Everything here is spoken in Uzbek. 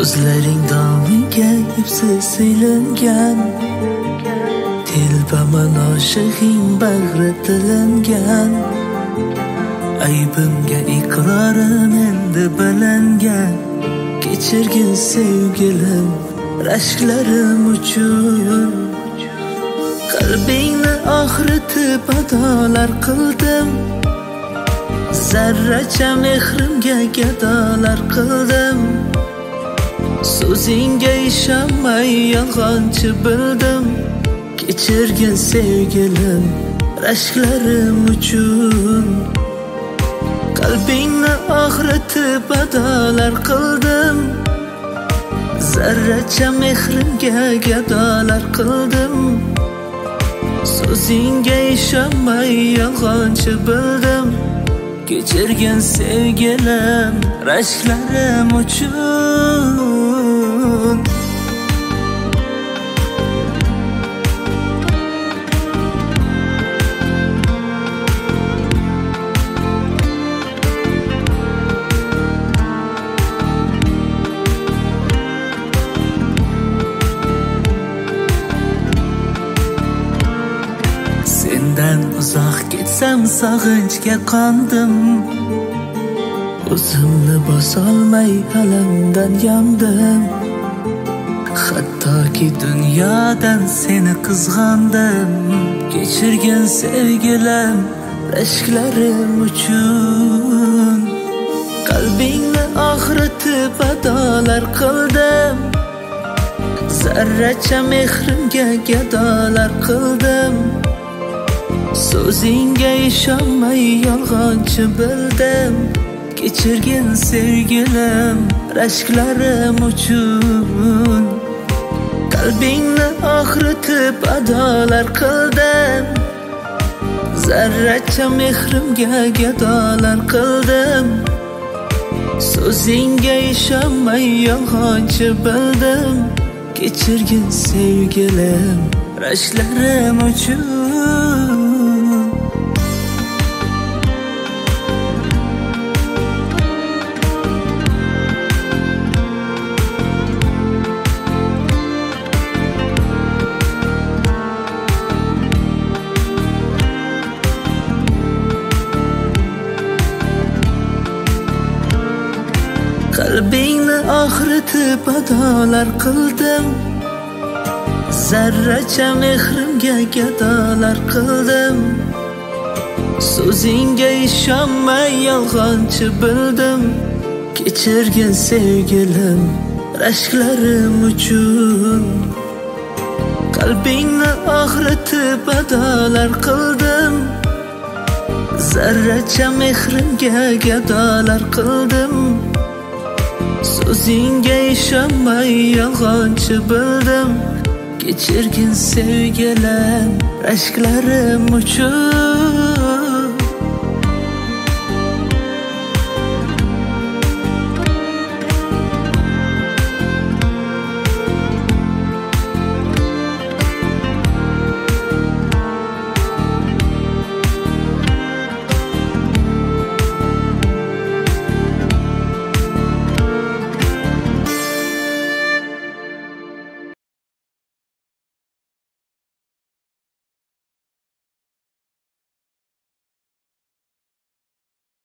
Ko'zlaring domiga ipsiz siylangan, telbaman oshig'ing bag'ri tilingan. Aybimga iqrorim endi bilingan. Kechirgin sevgilim rashklarim uchun. Qalbingni og'ritib adolar qildim, zarracha mehrimga gadolar qildim. So'zingga ishonmay yolg'onchi bildim. Kechirgin sevgilim rashklarim uchun. Qalbingni og'ritib adolar qildim, zarracha mehrimga gadolar qildim. So'zingga ishonmay yolg'onchi bildim. Kechirgin sevgilim rashklarim uchun. Sendan uzoq ketsam sog'inchga qondim. O'zimni bosolmay alamdan yondim. Hattoki dunyodan seni qizg'andim. Kechirgin sevgilim rashklarim uchun. Qalbingni og'ritib adolar qildim, zarracha mehrimga gadolar qildim. So'zingga ishonmay yolg'onchi bildim. Kechirgin sevgilim rashklarim uchun. Qalbingni og'ritib adolar qildim, zarracha mehrimga gadolar qildim. So'zingga ishonmay yolg'onchi bildim. Kechirgin sevgilim rashklarim uchun. Qalbingni og'ritib adolar qildim, zarracha mehrimga gadolar qildim. So'zingga ishonmay yolg'onchi bildim. Kechirgin sevgilim rashklarim uchun. Qalbingni og'ritib adolar qildim, zarracha mehrimga gadolar qildim. So'zingga ishonmay yolg'onchi bildim. Kechirgin sevgilim rashklarim uchun.